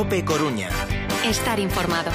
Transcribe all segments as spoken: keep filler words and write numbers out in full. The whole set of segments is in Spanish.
COPE Coruña. Estar informado.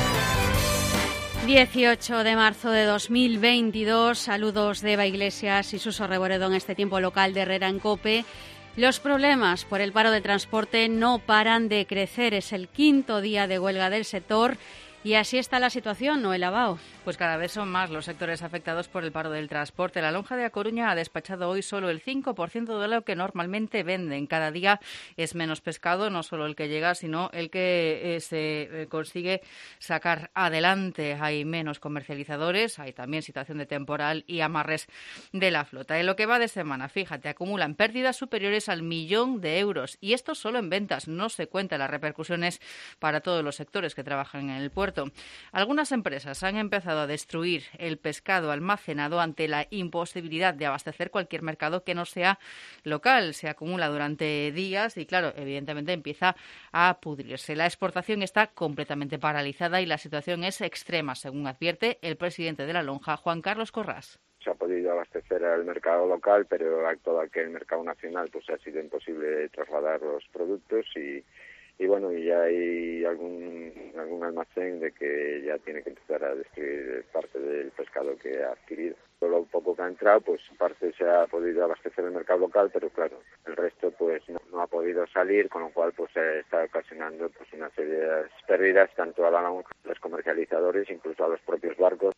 dieciocho de marzo de dos mil veintidós. Saludos de Eva Iglesias y Suso Reboredo en este tiempo local de Herrera en COPE. Los problemas por el paro de transporte no paran de crecer. Es el quinto día de huelga del sector y así está la situación, Noel Abao. Pues cada vez son más los sectores afectados por el paro del transporte. La lonja de A Coruña ha despachado hoy solo el cinco por ciento de lo que normalmente venden. Cada día es menos pescado, no solo el que llega, sino el que eh, se eh, consigue sacar adelante. Hay menos comercializadores, hay también situación de temporal y amarres de la flota. En lo que va de semana, fíjate, acumulan pérdidas superiores al millón de euros. Y esto solo en ventas, no se cuentan las repercusiones para todos los sectores que trabajan en el puerto. Algunas empresas han empezado a destruir el pescado almacenado ante la imposibilidad de abastecer cualquier mercado que no sea local. Se acumula durante días y, claro, evidentemente empieza a pudrirse. La exportación está completamente paralizada y la situación es extrema, según advierte el presidente de la lonja, Juan Carlos Corrás. Se ha podido abastecer al mercado local, pero a todo aquel mercado nacional pues ha sido imposible trasladar los productos y Y bueno, y ya hay algún algún almacén de que ya tiene que empezar a destruir parte del pescado que ha adquirido. Todo lo poco que ha entrado, pues parte se ha podido abastecer el mercado local, pero claro, el resto pues no, no ha podido salir, con lo cual pues se está ocasionando pues una serie de pérdidas tanto a la lonja, a los comercializadores, incluso a los propios barcos.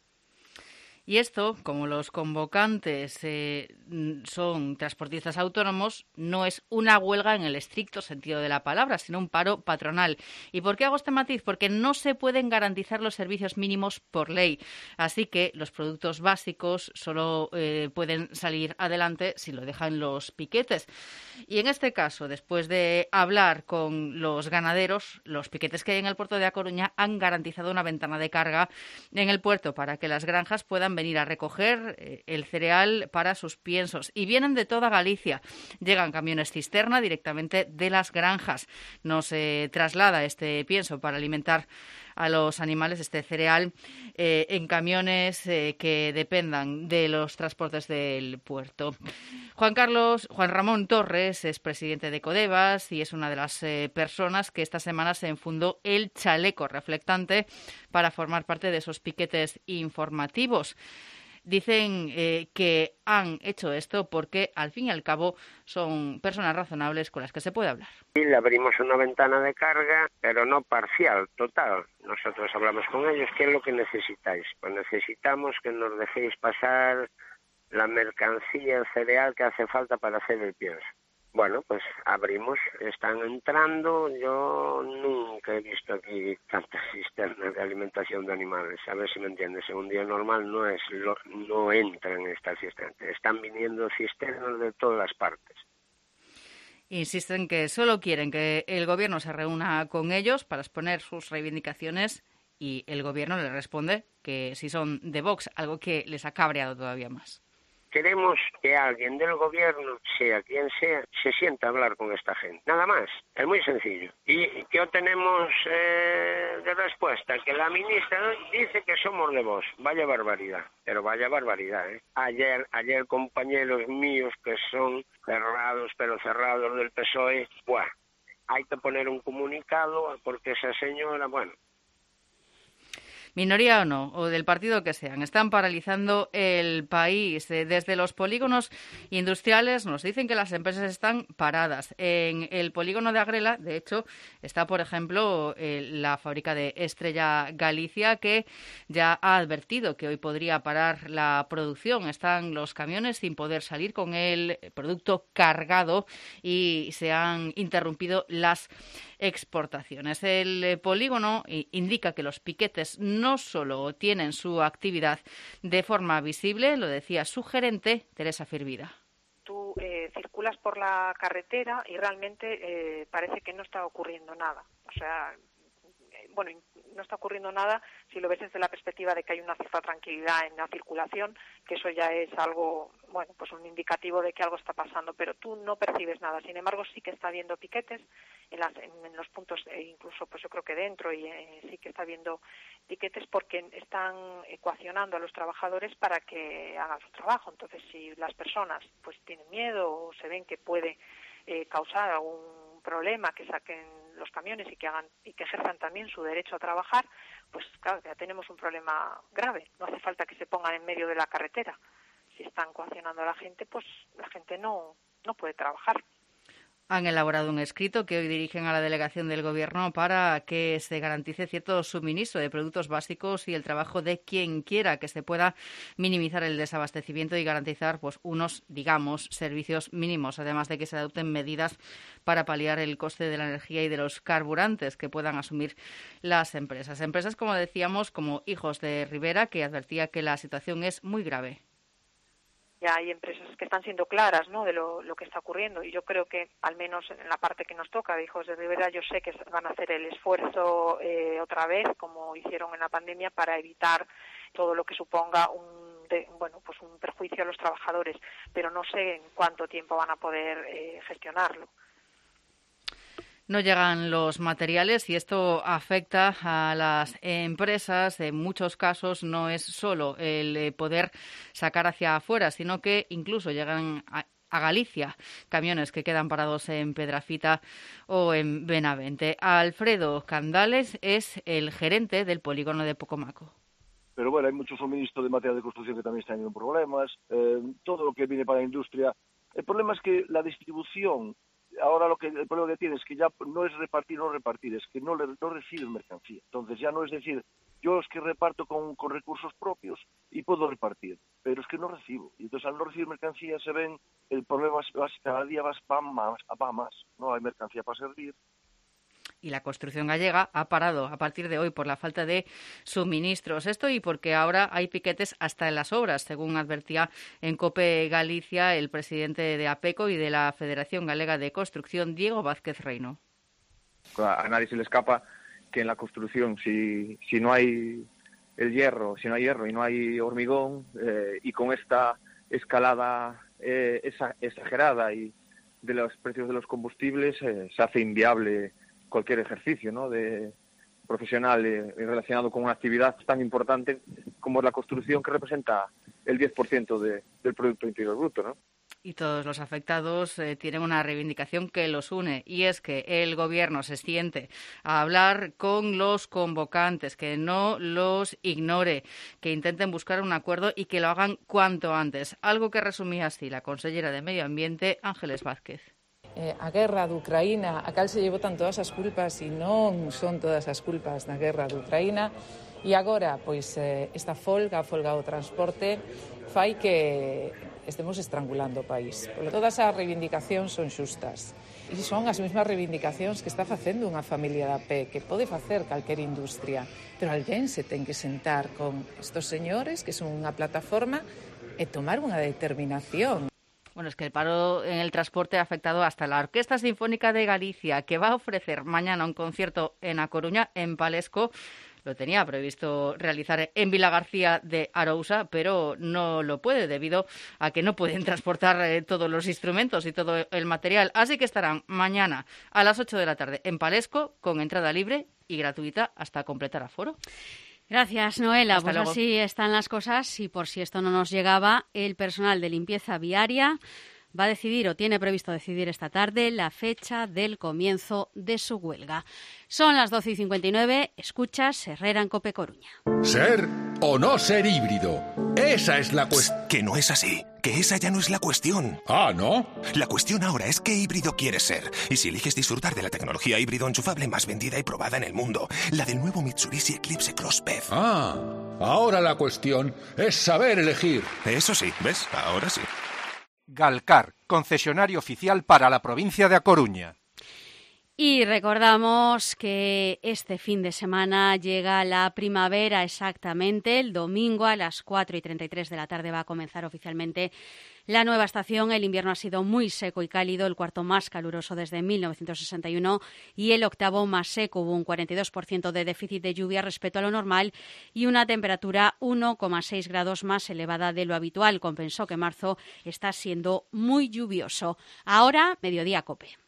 Y esto, como los convocantes eh, son transportistas autónomos, no es una huelga en el estricto sentido de la palabra, sino un paro patronal. ¿Y por qué hago este matiz? Porque no se pueden garantizar los servicios mínimos por ley. Así que los productos básicos solo eh, pueden salir adelante si lo dejan los piquetes. Y en este caso, después de hablar con los ganaderos, los piquetes que hay en el puerto de A Coruña han garantizado una ventana de carga en el puerto para que las granjas puedan venir a recoger eh, el cereal para sus piensos. Y vienen de toda Galicia. Llegan camiones cisterna directamente de las granjas. No se traslada este pienso para alimentar a los animales, este cereal, eh, en camiones eh, que dependan de los transportes del puerto. Juan Carlos, Juan Ramón Torres es presidente de Codevas y es una de las eh, personas que esta semana se enfundó el chaleco reflectante para formar parte de esos piquetes informativos. Dicen eh, que han hecho esto porque, al fin y al cabo, son personas razonables con las que se puede hablar. Y le abrimos una ventana de carga, pero no parcial, total. Nosotros hablamos con ellos, ¿qué es lo que necesitáis? Pues necesitamos que nos dejéis pasar la mercancía, el cereal que hace falta para hacer el pienso. Bueno, pues abrimos, están entrando, yo nunca he visto aquí tantas cisternas de alimentación de animales, a ver si me entiendes, en un día normal no es lo, no entran estas cisternas, están viniendo cisternas de todas las partes. Insisten que solo quieren que el gobierno se reúna con ellos para exponer sus reivindicaciones y el gobierno les responde que si son de Vox, algo que les ha cabreado todavía más. Queremos que alguien del gobierno, sea quien sea, se sienta a hablar con esta gente. Nada más. Es muy sencillo. ¿Y qué obtenemos eh, de respuesta? Que la ministra dice que somos de Vox. Vaya barbaridad. Pero vaya barbaridad, ¿eh? Ayer, ayer compañeros míos que son cerrados, pero cerrados del P S O E, buah, hay que poner un comunicado porque esa señora, bueno... Minoría o no, o del partido que sean, están paralizando el país. Desde los polígonos industriales nos dicen que las empresas están paradas. En el polígono de Agrela, de hecho, está, por ejemplo, la fábrica de Estrella Galicia, que ya ha advertido que hoy podría parar la producción. Están los camiones sin poder salir con el producto cargado y se han interrumpido las exportaciones. El polígono indica que los piquetes no solo tienen su actividad de forma visible, lo decía su gerente, Teresa Firvida. Tú eh, circulas por la carretera y realmente eh, parece que no está ocurriendo nada. O sea, eh, bueno, no está ocurriendo nada si lo ves desde la perspectiva de que hay una cierta tranquilidad en la circulación, que eso ya es algo, bueno, pues un indicativo de que algo está pasando, pero tú no percibes nada. Sin embargo, sí que está habiendo piquetes en, las, en, en los puntos, eh, incluso pues yo creo que dentro, y eh, sí que está habiendo piquetes porque están ecuacionando a los trabajadores para que hagan su trabajo. Entonces, si las personas pues tienen miedo o se ven que puede eh, causar algún problema, que saquen los camiones y que hagan y que ejerzan también su derecho a trabajar, pues claro, ya tenemos un problema grave. No hace falta que se pongan en medio de la carretera. Si están coaccionando a la gente, pues la gente no, no puede trabajar. Han elaborado un escrito que hoy dirigen a la delegación del Gobierno para que se garantice cierto suministro de productos básicos y el trabajo de quien quiera, que se pueda minimizar el desabastecimiento y garantizar pues unos, digamos, servicios mínimos, además de que se adopten medidas para paliar el coste de la energía y de los carburantes que puedan asumir las empresas. Empresas, como decíamos, como Hijos de Rivera, que advertía que la situación es muy grave. Ya hay empresas que están siendo claras, ¿no?, de lo, lo que está ocurriendo, y yo creo que, al menos en la parte que nos toca de Hijos de Rivera, yo sé que van a hacer el esfuerzo eh, otra vez, como hicieron en la pandemia, para evitar todo lo que suponga un, de, bueno, pues un perjuicio a los trabajadores, pero no sé en cuánto tiempo van a poder eh, gestionarlo. No llegan los materiales y esto afecta a las empresas. En muchos casos no es solo el poder sacar hacia afuera, sino que incluso llegan a, a Galicia camiones que quedan parados en Pedrafita o en Benavente. Alfredo Candales es el gerente del polígono de Pocomaco. Pero bueno, hay mucho suministro de material de construcción que también está teniendo problemas, eh, todo lo que viene para la industria. El problema es que la distribución, ahora lo que el problema que tiene es que ya no es repartir o no repartir, es que no, le, no reciben mercancía. Entonces ya no es decir, yo es que reparto con, con recursos propios y puedo repartir, pero es que no recibo. Y entonces al no recibir mercancía se ven, el problema es que cada día va, va, más, va más, no hay mercancía para servir. Y la construcción gallega ha parado a partir de hoy por la falta de suministros. Esto y porque ahora hay piquetes hasta en las obras, según advertía en COPE Galicia el presidente de APECO y de la Federación Galega de Construcción, Diego Vázquez Reino. A nadie se le escapa que en la construcción, si, si no hay el hierro, si no hay hierro y no hay hormigón, eh, y con esta escalada eh, esa, exagerada y de los precios de los combustibles, eh, se hace inviable cualquier ejercicio, ¿no?, de profesional eh, relacionado con una actividad tan importante como es la construcción, que representa el diez por ciento de, del Producto Interior Bruto, ¿no? Y todos los afectados eh, tienen una reivindicación que los une, y es que el Gobierno se siente a hablar con los convocantes, que no los ignore, que intenten buscar un acuerdo y que lo hagan cuanto antes. Algo que resumía así la consellera de Medio Ambiente, Ángeles Vázquez. Eh, a guerra de Ucraína, a cal se lle botan todas as culpas e non son todas as culpas da guerra de Ucraína, e agora, pois, eh, esta folga, a folga do transporte, fai que estemos estrangulando o país. Todas as reivindicacións son xustas, e son as mesmas reivindicacións que está facendo unha familia da P, que pode facer calquer industria, pero alguén se ten que sentar con estos señores, que son unha plataforma, e tomar unha determinación. Bueno, es que el paro en el transporte ha afectado hasta la Orquesta Sinfónica de Galicia, que va a ofrecer mañana un concierto en A Coruña, en Palesco. Lo tenía previsto realizar en Vilagarcía de Arousa, pero no lo puede debido a que no pueden transportar eh, todos los instrumentos y todo el material. Así que estarán mañana a las ocho de la tarde en Palesco, con entrada libre y gratuita hasta completar aforo. Gracias, Noela. Hasta pues luego. Así están las cosas, y por si esto no nos llegaba, el personal de limpieza viaria va a decidir, o tiene previsto decidir esta tarde, la fecha del comienzo de su huelga. Son las doce y cincuenta y nueve, escuchas Herrera en COPE Coruña. ¿Ser o no ser híbrido? Esa es la cuestión. Que no es así, que esa ya no es la cuestión. Ah, ¿no? La cuestión ahora es qué híbrido quieres ser. Y si eliges disfrutar de la tecnología híbrido enchufable más vendida y probada en el mundo, la del nuevo Mitsubishi Eclipse Cross P E V. Ah, ahora la cuestión es saber elegir. Eso sí, ¿ves? Ahora sí. Galcar, concesionario oficial para la provincia de A Coruña. Y recordamos que este fin de semana llega la primavera exactamente. El domingo a las cuatro y treinta y tres de la tarde va a comenzar oficialmente la nueva estación. El invierno ha sido muy seco y cálido, el cuarto más caluroso desde mil novecientos sesenta y uno y el octavo más seco. Hubo un cuarenta y dos por ciento de déficit de lluvia respecto a lo normal y una temperatura uno coma seis grados más elevada de lo habitual. Compensó que marzo está siendo muy lluvioso. Ahora, Mediodía COPE.